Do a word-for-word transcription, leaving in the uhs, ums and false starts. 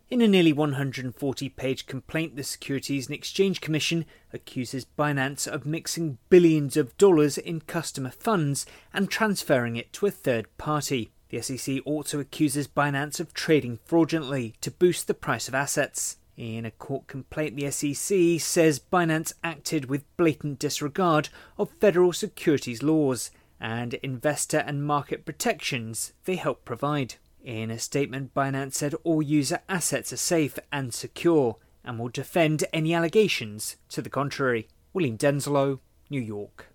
In a nearly one hundred forty page complaint, the Securities and Exchange Commission accuses Binance of mixing billions of dollars in customer funds and transferring it to a third party. The S E C also accuses Binance of trading fraudulently to boost the price of assets. In a court complaint, the S E C says Binance acted with blatant disregard of federal securities laws and investor and market protections they help provide. In a statement, Binance said all user assets are safe and secure and will defend any allegations to the contrary. William Denslow, New York.